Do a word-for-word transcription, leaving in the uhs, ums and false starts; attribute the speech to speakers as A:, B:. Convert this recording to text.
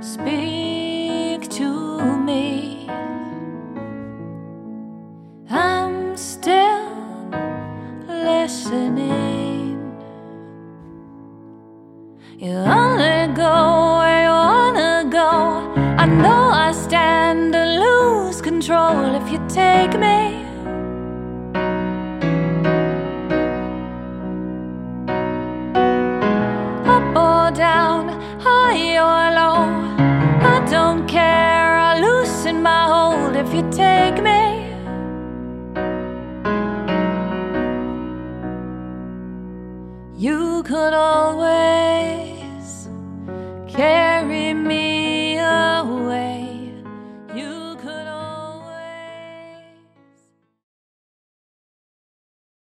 A: Speak to me. I'm still listening. You only go where you wanna go. I know I stand to lose control if you take me. Up or down, high or low, I don't care. I'll loosen my hold if you take me. You could always